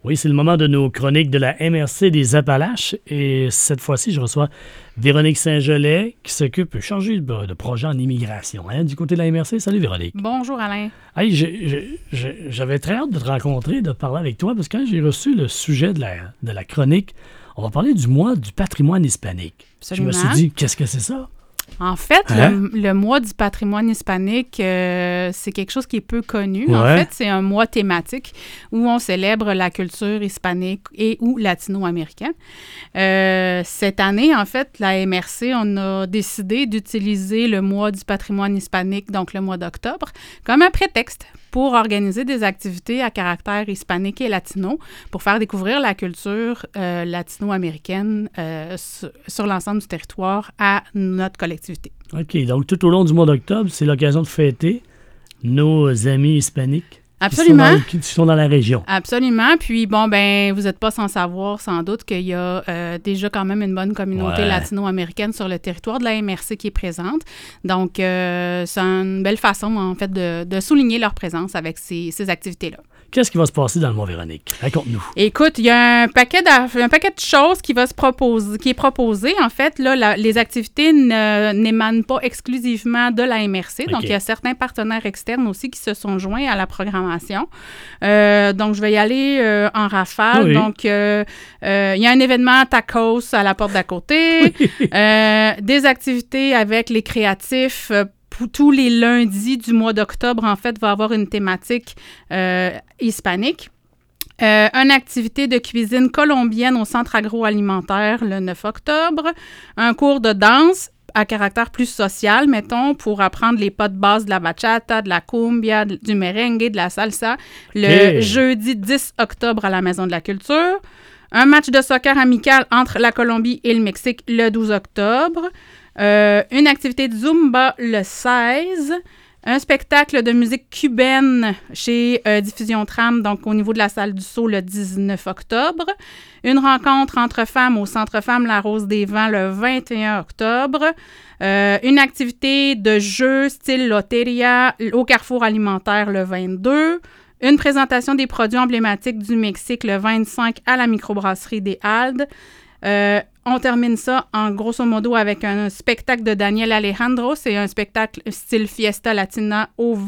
Oui, c'est le moment de nos chroniques de la MRC des Appalaches. Et cette fois-ci, je reçois Véronique Saint-Gelais qui s'occupe de changer de projet en immigration. Du côté de la MRC, salut Véronique. Bonjour Alain. Hey, j'avais très hâte de te rencontrer, de parler avec toi, parce que quand j'ai reçu le sujet de la chronique, on va parler du mois du patrimoine hispanique. Absolument. Je me suis dit, qu'est-ce que c'est ça? En fait, le mois du patrimoine hispanique, c'est quelque chose qui est peu connu. Ouais. En fait, c'est un mois thématique où on célèbre la culture hispanique et ou latino-américaine. Cette année, en fait, la MRC, on a décidé d'utiliser le mois du patrimoine hispanique, donc le mois d'octobre, comme un prétexte pour organiser des activités à caractère hispanique et latino pour faire découvrir la culture latino-américaine sur l'ensemble du territoire à notre collectivité. OK, donc tout au long du mois d'octobre, c'est l'occasion de fêter nos amis hispaniques. Absolument. Qui sont dans la région. Absolument. Puis, bon, ben, vous n'êtes pas sans savoir, sans doute, qu'il y a déjà quand même une bonne communauté latino-américaine sur le territoire de la MRC qui est présente. Donc, c'est une belle façon, en fait, de souligner leur présence avec ces activités-là. Qu'est-ce qui va se passer dans le mois, Véronique? Raconte-nous. Écoute, il y a un paquet de choses qui est proposé. En fait, là, les activités n'émanent pas exclusivement de la MRC. Okay. Donc, il y a certains partenaires externes aussi qui se sont joints à la programmation. Donc, je vais y aller en rafale. Oui. Donc, il y a un événement tacos à la porte d'à côté. Des activités avec les créatifs. Tous les lundis du mois d'octobre, en fait, va avoir une thématique hispanique. Une activité de cuisine colombienne au centre agroalimentaire le 9 octobre. Un cours de danse à caractère plus social, mettons, pour apprendre les pas de base de la bachata, de la cumbia, du merengue, de la salsa, le jeudi 10 octobre à la Maison de la Culture. Un match de soccer amical entre la Colombie et le Mexique le 12 octobre. Une activité de Zumba le 16, un spectacle de musique cubaine chez Diffusion Tram, donc au niveau de la salle du Sceau le 19 octobre, une rencontre entre femmes au Centre Femmes La Rose des Vents le 21 octobre, une activité de jeu style Loteria au Carrefour alimentaire le 22, une présentation des produits emblématiques du Mexique le 25 à la microbrasserie des Haldes. On termine ça en grosso modo avec un spectacle de Daniel Alejandro. C'est un spectacle style Fiesta Latina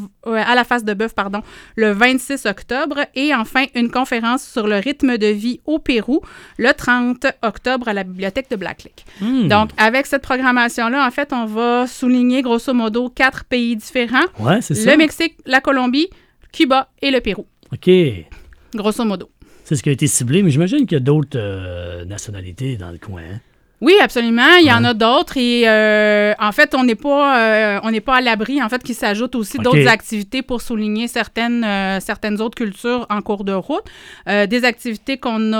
à la Face de Bœuf, le 26 octobre. Et enfin, une conférence sur le rythme de vie au Pérou le 30 octobre à la bibliothèque de Black Lake. Donc, avec cette programmation-là, en fait, on va souligner grosso modo 4 pays différents. Ouais, c'est ça. Le Mexique, la Colombie, Cuba et le Pérou. OK. Grosso modo. C'est ce qui a été ciblé, mais j'imagine qu'il y a d'autres nationalités dans le coin. Hein? Oui, absolument. Il y en a d'autres et en fait, on n'est pas à l'abri, en fait, qu'il s'ajoute aussi d'autres activités pour souligner certaines autres cultures en cours de route. Des activités qu'on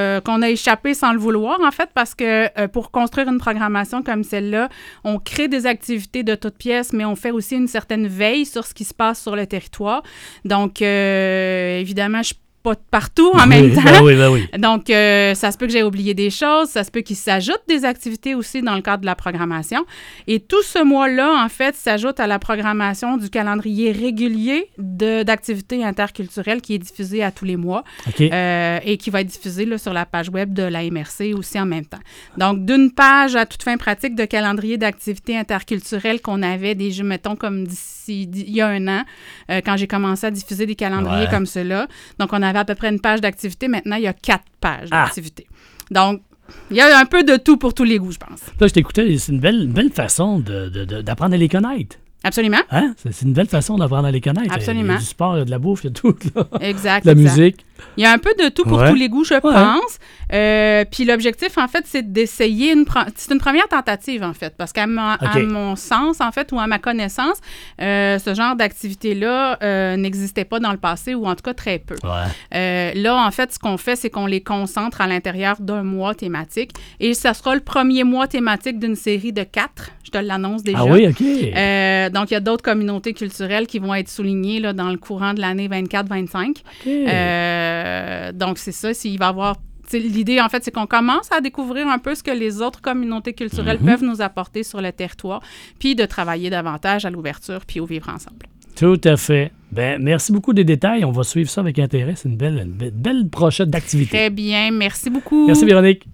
a échappées sans le vouloir, en fait, parce que pour construire une programmation comme celle-là, on crée des activités de toutes pièces, mais on fait aussi une certaine veille sur ce qui se passe sur le territoire. Donc, évidemment, je pas partout en même temps. Ben oui. Donc, ça se peut que j'ai oublié des choses, ça se peut qu'il s'ajoute des activités aussi dans le cadre de la programmation. Et tout ce mois-là, en fait, s'ajoute à la programmation du calendrier régulier d'activités interculturelles qui est diffusé à tous les mois et qui va être diffusé là, sur la page web de la MRC aussi en même temps. Donc, d'une page à toute fin pratique de calendrier d'activités interculturelles qu'on avait déjà, mettons, comme il y a un an, quand j'ai commencé à diffuser des calendriers comme ceux-là. Donc, on avait à peu près une page d'activité. Maintenant, il y a 4 pages d'activité. Donc, il y a un peu de tout pour tous les goûts, je pense. Là, je t'écoutais, c'est une belle façon d'apprendre à les connaître. Absolument. Hein? C'est une belle façon d'apprendre à les connaître. Absolument. Il y a du sport, il y a de la bouffe, il y a tout. Là. Exact. La musique. Il y a un peu de tout pour tous les goûts, je pense. Puis l'objectif, en fait, c'est d'essayer c'est une première tentative, en fait, parce qu'à mon sens, en fait, ou à ma connaissance, ce genre d'activité-là n'existait pas dans le passé, ou en tout cas très peu. Là, en fait, ce qu'on fait, c'est qu'on les concentre à l'intérieur d'un mois thématique. Et ça sera le premier mois thématique d'une série de 4. Je te l'annonce déjà. Ah oui, OK. Donc, il y a d'autres communautés culturelles qui vont être soulignées là, dans le courant de l'année 24-25. Donc, c'est ça. S'il va y avoir... L'idée, en fait, c'est qu'on commence à découvrir un peu ce que les autres communautés culturelles peuvent nous apporter sur le territoire, puis de travailler davantage à l'ouverture puis au vivre ensemble. Tout à fait. Ben, merci beaucoup des détails. On va suivre ça avec intérêt. C'est une belle brochette d'activités. Très bien. Merci beaucoup. Merci, Véronique.